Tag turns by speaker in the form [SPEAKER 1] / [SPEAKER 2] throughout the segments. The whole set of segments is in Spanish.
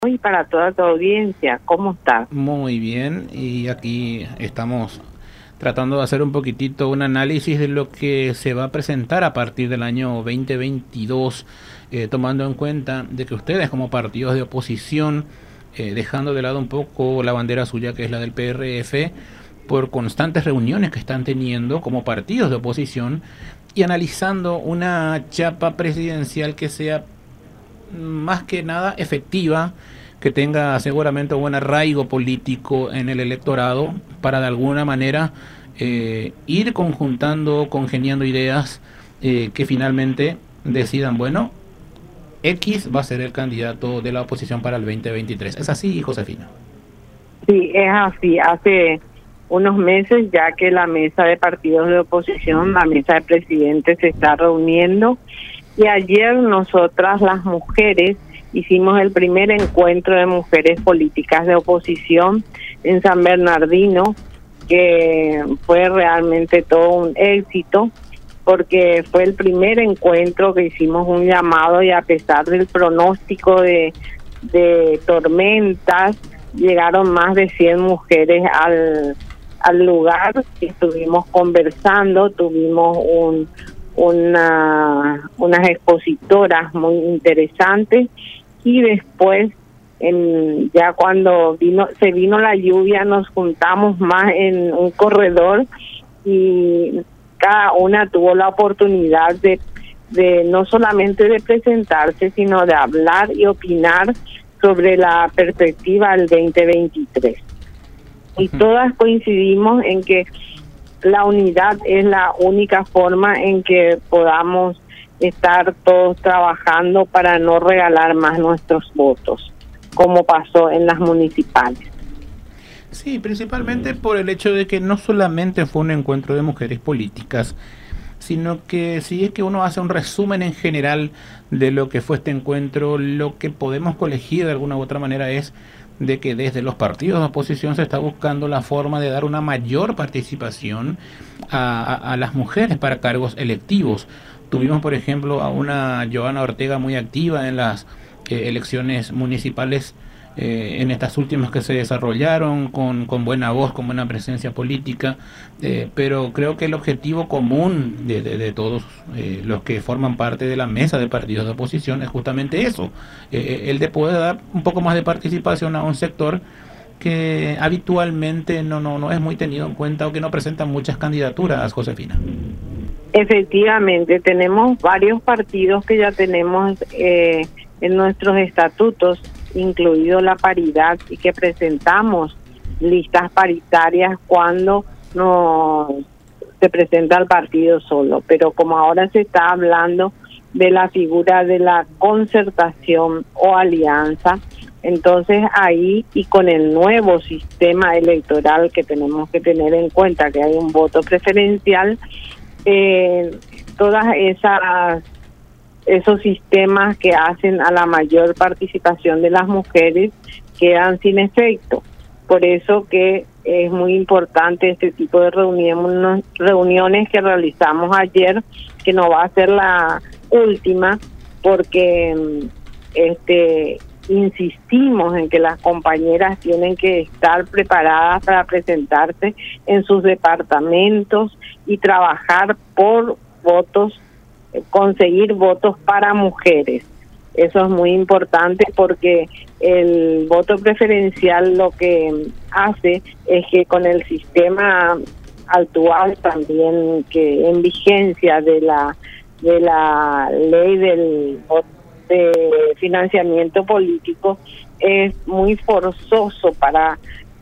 [SPEAKER 1] Y para toda tu audiencia, ¿cómo estás?
[SPEAKER 2] Muy bien, y aquí estamos tratando de hacer un poquitito un análisis de lo que se va a presentar a partir del año 2022, tomando en cuenta de que ustedes como partidos de oposición, dejando de lado un poco la bandera suya que es la del PRF, por constantes reuniones que están teniendo como partidos de oposición y analizando una chapa presidencial que sea más que nada efectiva, que tenga seguramente un buen arraigo político en el electorado para de alguna manera ir conjuntando, congeniando ideas que finalmente decidan, bueno, X va a ser el candidato de la oposición para el 2023. ¿Es así, Josefina?
[SPEAKER 1] Sí, es así. Hace unos meses ya que la mesa de partidos de oposición, la mesa de presidentes se está reuniendo y ayer nosotras las mujeres hicimos el primer encuentro de mujeres políticas de oposición en San Bernardino, que fue realmente todo un éxito porque fue el primer encuentro que hicimos un llamado y a pesar del pronóstico de tormentas, llegaron más de 100 mujeres al lugar. Estuvimos conversando, tuvimos unas expositoras muy interesantes y después ya cuando se vino la lluvia nos juntamos más en un corredor y cada una tuvo la oportunidad de no solamente de presentarse sino de hablar y opinar sobre la perspectiva del 2023 y todas coincidimos en que la unidad es la única forma en que podamos estar todos trabajando para no regalar más nuestros votos, como pasó en las municipales.
[SPEAKER 2] Sí, principalmente por el hecho de que no solamente fue un encuentro de mujeres políticas, sino que si es que uno hace un resumen en general de lo que fue este encuentro, lo que podemos colegir de alguna u otra manera es de que desde los partidos de oposición se está buscando la forma de dar una mayor participación a las mujeres para cargos electivos. Tuvimos, por ejemplo, a una Joana Ortega muy activa en las elecciones municipales, en estas últimas que se desarrollaron, con buena voz, con buena presencia política, pero creo que el objetivo común de todos los que forman parte de la mesa de partidos de oposición es justamente eso, el de poder dar un poco más de participación a un sector que habitualmente no es muy tenido en cuenta o que no presenta muchas candidaturas, Josefina.
[SPEAKER 1] Efectivamente, tenemos varios partidos que ya tenemos en nuestros estatutos, incluido la paridad, y que presentamos listas paritarias cuando no se presenta el partido solo. Pero como ahora se está hablando de la figura de la concertación o alianza, entonces ahí y con el nuevo sistema electoral que tenemos que tener en cuenta que hay un voto preferencial, todas esos sistemas que hacen a la mayor participación de las mujeres quedan sin efecto. Por eso que es muy importante este tipo de reuniones que realizamos ayer, que no va a ser la última, porque insistimos en que las compañeras tienen que estar preparadas para presentarse en sus departamentos y trabajar por votos, conseguir votos para mujeres. Eso es muy importante porque el voto preferencial lo que hace es que con el sistema actual también que en vigencia de la ley de financiamiento político es muy forzoso para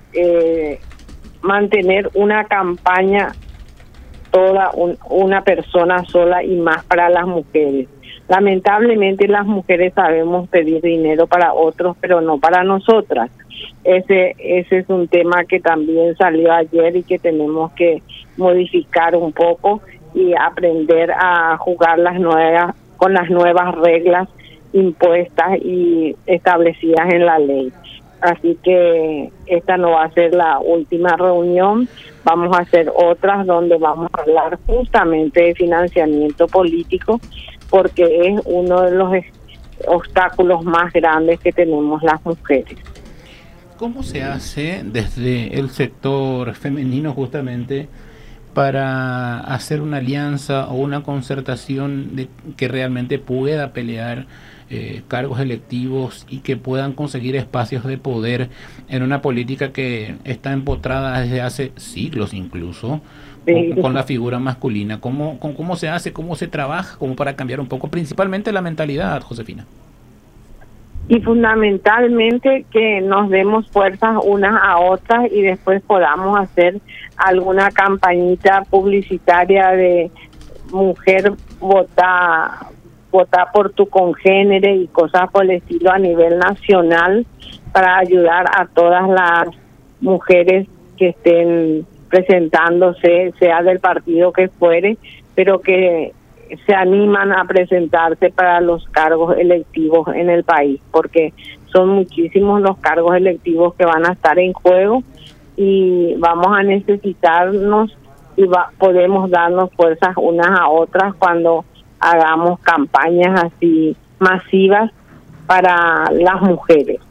[SPEAKER 1] mantener una campaña toda una persona sola y más para las mujeres. Lamentablemente las mujeres sabemos pedir dinero para otros, pero no para nosotras. Ese es un tema que también salió ayer y que tenemos que modificar un poco y aprender a jugar con las nuevas reglas impuestas y establecidas en la ley. Así que esta no va a ser la última reunión, vamos a hacer otras donde vamos a hablar justamente de financiamiento político, porque es uno de los obstáculos más grandes que tenemos las mujeres.
[SPEAKER 2] ¿Cómo se hace desde el sector femenino justamente para hacer una alianza o una concertación que realmente pueda pelear cargos electivos y que puedan conseguir espacios de poder en una política que está empotrada desde hace siglos incluso, con la figura masculina? ¿Cómo se hace, cómo se trabaja, como para cambiar un poco, principalmente la mentalidad, Josefina?
[SPEAKER 1] Y fundamentalmente que nos demos fuerzas unas a otras y después podamos hacer alguna campañita publicitaria de mujer vota por tu congénere y cosas por el estilo a nivel nacional, para ayudar a todas las mujeres que estén presentándose, sea del partido que fuere, pero que se animan a presentarse para los cargos electivos en el país, porque son muchísimos los cargos electivos que van a estar en juego y vamos a necesitarnos y podemos darnos fuerzas unas a otras cuando hagamos campañas así masivas para las mujeres.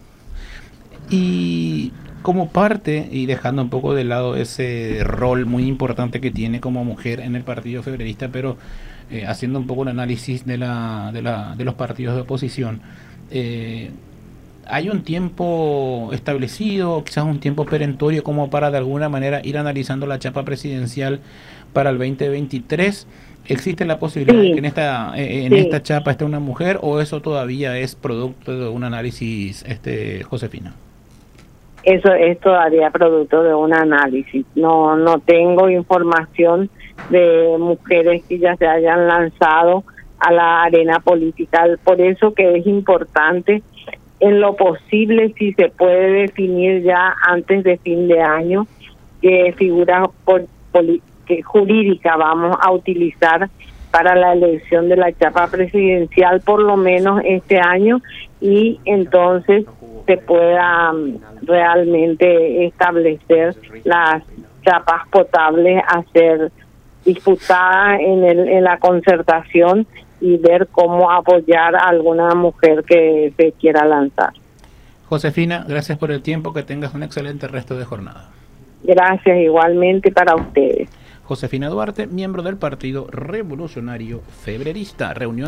[SPEAKER 2] Y como parte, y dejando un poco de lado ese rol muy importante que tiene como mujer en el Partido Febrerista, pero haciendo un poco el análisis de los partidos de oposición, ¿hay un tiempo establecido, quizás un tiempo perentorio, como para de alguna manera ir analizando la chapa presidencial para el 2023? ¿Existe la posibilidad de que en esta chapa esté una mujer, o eso todavía es producto de un análisis, Josefina?
[SPEAKER 1] Eso es todavía producto de un análisis. No tengo información de mujeres que ya se hayan lanzado a la arena política. Por eso que es importante, en lo posible, si se puede definir ya antes de fin de año, qué figura jurídica vamos a utilizar para la elección de la chapa presidencial, por lo menos este año, y entonces se pueda realmente establecer las chapas potables a ser disputadas en la concertación y ver cómo apoyar a alguna mujer que se quiera lanzar.
[SPEAKER 2] Josefina, gracias por el tiempo, que tengas un excelente resto de jornada.
[SPEAKER 1] Gracias, igualmente para ustedes.
[SPEAKER 2] Josefina Duarte, miembro del Partido Revolucionario Febrerista. Reunión